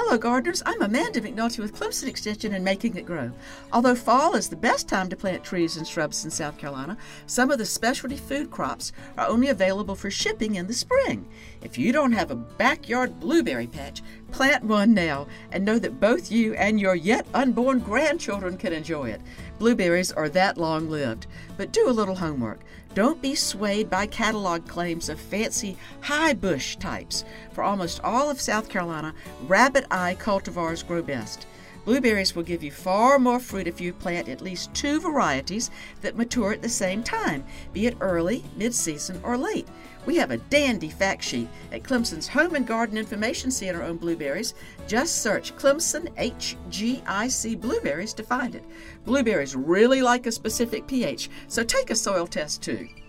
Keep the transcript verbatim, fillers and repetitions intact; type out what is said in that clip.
Hello gardeners, I'm Amanda McNulty with Clemson Extension and Making It Grow. Although fall is the best time to plant trees and shrubs in South Carolina, some of the specialty food crops are only available for shipping in the spring. If you don't have a backyard blueberry patch, plant one now and know that both you and your yet unborn grandchildren can enjoy it. Blueberries are that long-lived, but do a little homework. Don't be swayed by catalog claims of fancy high bush types. For almost all of South Carolina, rabbit eye cultivars grow best. Blueberries will give you far more fruit if you plant at least two varieties that mature at the same time, be it early, mid-season, or late. We have a dandy fact sheet at Clemson's Home and Garden Information Center on blueberries. Just search Clemson H G I C blueberries to find it. Blueberries really like a specific pH, so take a soil test too.